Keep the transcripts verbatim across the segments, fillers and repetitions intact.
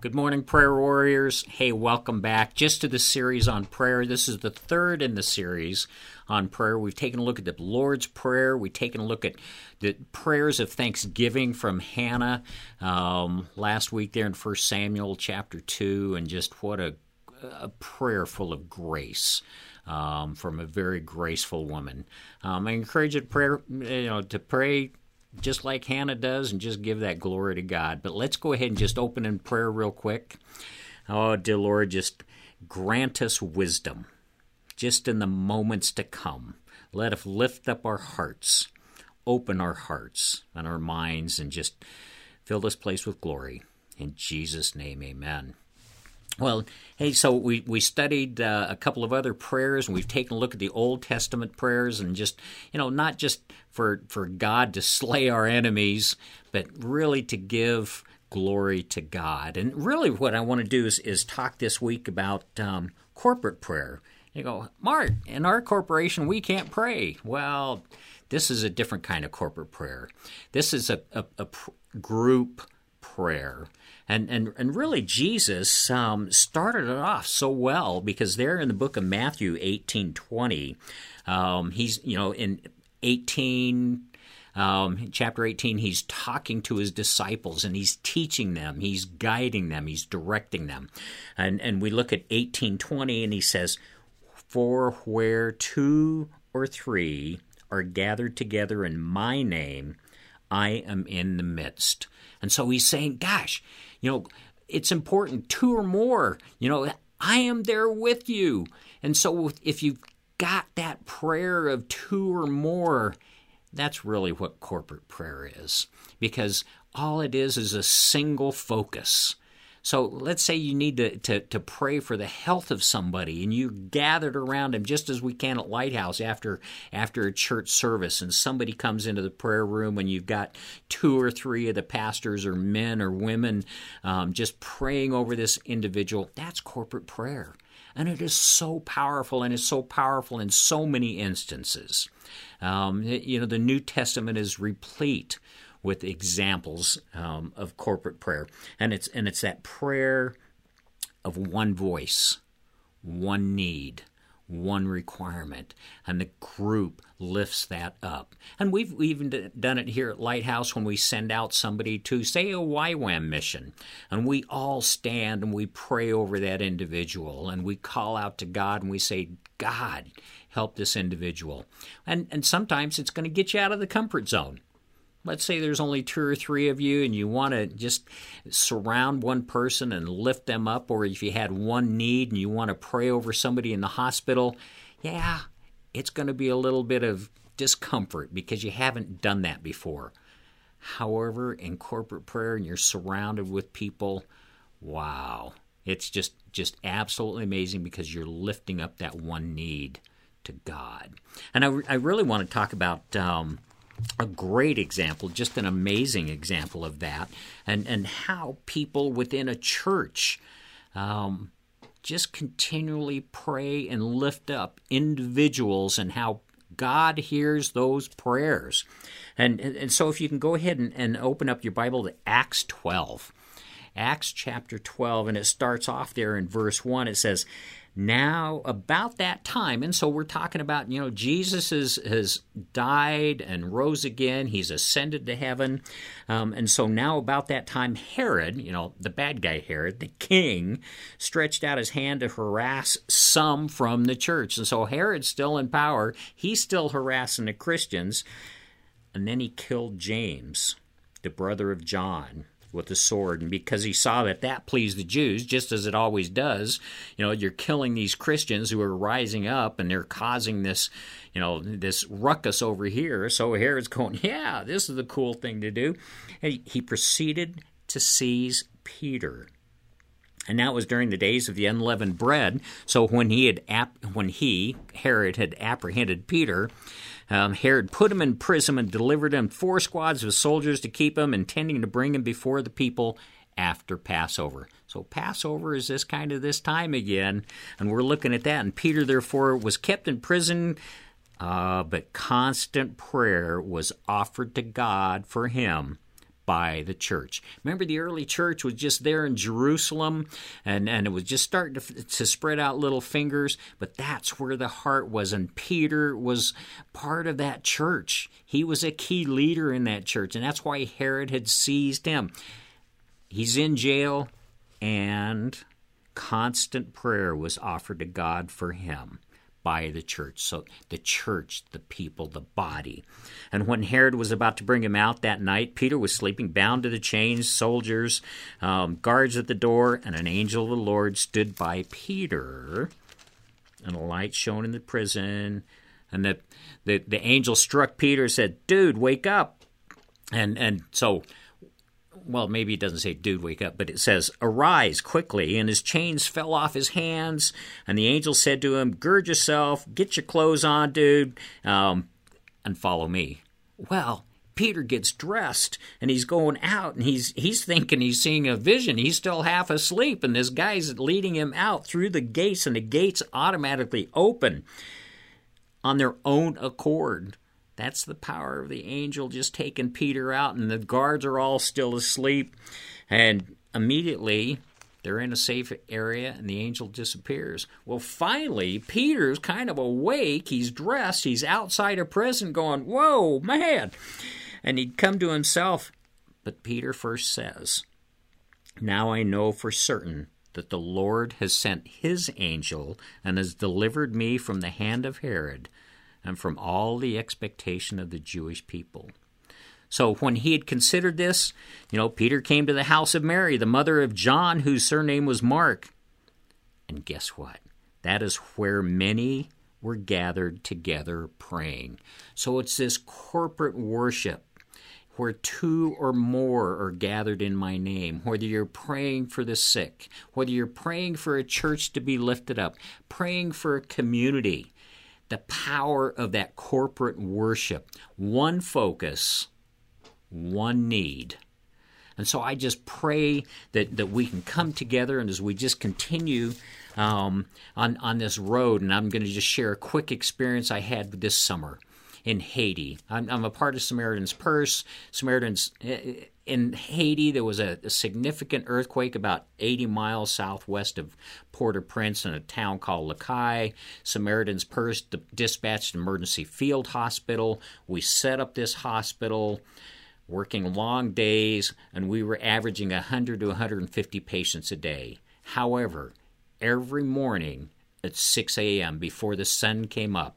Good morning, prayer warriors. Hey, welcome back just to the series on prayer. This is the third in the series on prayer. We've taken a look at the Lord's Prayer. We've taken a look at the prayers of thanksgiving from Hannah um, last week there in First Samuel chapter two, and just what a, a prayer full of grace um, from a very graceful woman. Um, I encourage you to pray, you know, to pray just like Hannah does, and just give that glory to God. But let's go ahead and just open in prayer real quick. Oh, dear Lord, just grant us wisdom, just in the moments to come. Let us lift up our hearts, open our hearts and our minds, and just fill this place with glory. In Jesus' name, amen. Well, hey, so we, we studied uh, a couple of other prayers, and we've taken a look at the Old Testament prayers, and just, you know, not just for, for God to slay our enemies, but really to give glory to God. And really what I want to do is, is talk this week about um, corporate prayer. You go, Mark, in our corporation, we can't pray. Well, this is a different kind of corporate prayer. This is a, a, a pr- group prayer. And, and and really, Jesus um, started it off so well, because there in the book of Matthew eighteen twenty, um, he's, you know, in eighteen, um, chapter eighteen, he's talking to his disciples, and he's teaching them, he's guiding them, he's directing them. And, and we look at eighteen twenty, and he says, "For where two or three are gathered together in my name, I am in the midst." And so he's saying, gosh, you know, it's important, two or more, you know, I am there with you. And so if you've got that prayer of two or more, that's really what corporate prayer is, because all it is is a single focus. So let's say you need to, to, to pray for the health of somebody, and you gathered around him, just as we can at Lighthouse after after a church service, and somebody comes into the prayer room, and you've got two or three of the pastors or men or women um, just praying over this individual. That's corporate prayer. And it is so powerful, and it's so powerful in so many instances. Um, you know, the New Testament is replete with examples um, of corporate prayer. And it's and it's that prayer of one voice, one need, one requirement, and the group lifts that up. And we've even done it here at Lighthouse when we send out somebody to, say, a Y WAM mission, and we all stand and we pray over that individual, and we call out to God, and we say, God, help this individual. And, and sometimes it's going to get you out of the comfort zone. Let's say there's only two or three of you, and you want to just surround one person and lift them up, or if you had one need and you want to pray over somebody in the hospital, yeah, it's going to be a little bit of discomfort because you haven't done that before. However, in corporate prayer, and you're surrounded with people, wow, it's just, just absolutely amazing, because you're lifting up that one need to God. And I, I really want to talk about Um, a great example, just an amazing example of that, and, and how people within a church um, just continually pray and lift up individuals, and how God hears those prayers. And, and so if you can go ahead and, and open up your Bible to Acts twelve. Acts chapter twelve, and it starts off there in verse one. It says, "Now about that time," and so we're talking about, you know, Jesus is, has died and rose again. He's ascended to heaven. Um, and so now about that time, Herod, you know, the bad guy Herod, the king, stretched out his hand to harass some from the church. And so Herod's still in power. He's still harassing the Christians. And then he killed James, the brother of John, with a sword. And because he saw that that pleased the Jews, just as it always does, you know, you're killing these Christians who are rising up, and they're causing this, you know, this ruckus over here. So Herod's going, yeah, this is the cool thing to do. And he proceeded to seize Peter. And that was during the days of the unleavened bread. So when he had ap- when he, Herod, had apprehended Peter, Um, Herod put him in prison and delivered him four squads of soldiers to keep him, intending to bring him before the people after Passover. So Passover is this kind of this time again, and we're looking at that. And Peter, therefore, was kept in prison, uh, but constant prayer was offered to God for him by the church. Remember, the early church was just there in Jerusalem, and, and it was just starting to, to spread out little fingers, but that's where the heart was, and Peter was part of that church. He was a key leader in that church, and that's why Herod had seized him. He's in jail, and constant prayer was offered to God for him by the church. So the church, the people, the body. And when Herod was about to bring him out that night, Peter was sleeping, bound to the chains, soldiers, um, guards at the door, and an angel of the Lord stood by Peter, and a light shone in the prison. And the, the, the angel struck Peter and said, "Dude, wake up." And, and so... Well, maybe it doesn't say, "Dude, wake up," but it says, "Arise quickly." And his chains fell off his hands. And the angel said to him, "Gird yourself, get your clothes on, dude, um, and follow me." Well, Peter gets dressed, and he's going out, and he's he's thinking he's seeing a vision. He's still half asleep, and this guy's leading him out through the gates, and the gates automatically open on their own accord. That's the power of the angel just taking Peter out, and the guards are all still asleep. And immediately, they're in a safe area, and the angel disappears. Well, finally, Peter's kind of awake. He's dressed. He's outside of prison going, "Whoa, man." And he'd come to himself. But Peter first says, "Now I know for certain that the Lord has sent his angel and has delivered me from the hand of Herod, and from all the expectation of the Jewish people." So when he had considered this, you know, Peter came to the house of Mary, the mother of John, whose surname was Mark. And guess what? That is where many were gathered together praying. So it's this corporate worship where two or more are gathered in my name, whether you're praying for the sick, whether you're praying for a church to be lifted up, praying for a community. The power of that corporate worship. One focus, one need. And so I just pray that, that we can come together, and as we just continue um, on, on this road, and I'm going to just share a quick experience I had this summer in Haiti. I'm, I'm a part of Samaritan's Purse. Samaritan's... In Haiti, there was a, a significant earthquake about eighty miles southwest of Port-au-Prince in a town called Les Cayes. Samaritan's Purse d- dispatched an emergency field hospital. We set up this hospital, working long days, and we were averaging one hundred to one hundred fifty patients a day. However, every morning at six a.m., before the sun came up,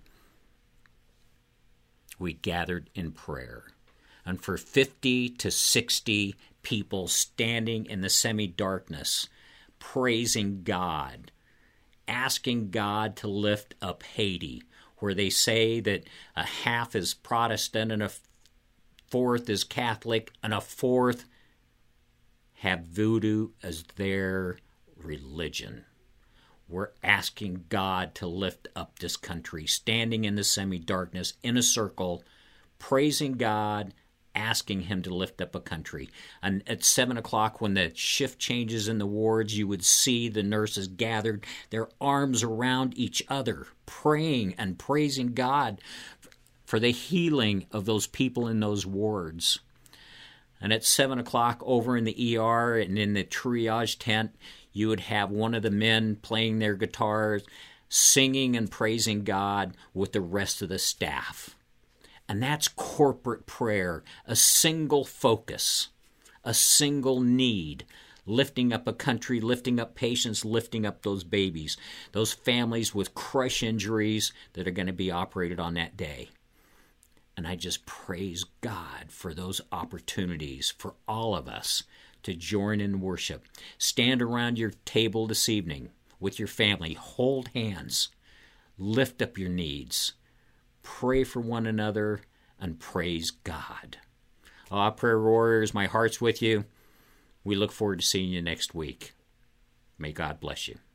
we gathered in prayer. And for fifty to sixty people standing in the semi-darkness, praising God, asking God to lift up Haiti, where they say that a half is Protestant and a fourth is Catholic and a fourth have voodoo as their religion. We're asking God to lift up this country, standing in the semi-darkness in a circle, praising God, asking him to lift up a country. And at seven o'clock, when the shift changes in the wards, you would see the nurses gathered, their arms around each other, praying and praising God for the healing of those people in those wards. And at seven o'clock, over in the E R and in the triage tent, you would have one of the men playing their guitars, singing and praising God with the rest of the staff. And that's corporate prayer, a single focus, a single need, lifting up a country, lifting up patients, lifting up those babies, those families with crush injuries that are going to be operated on that day. And I just praise God for those opportunities for all of us to join in worship. Stand around your table this evening with your family, hold hands, lift up your needs, pray for one another, and praise God. Ah, prayer warriors, my heart's with you. We look forward to seeing you next week. May God bless you.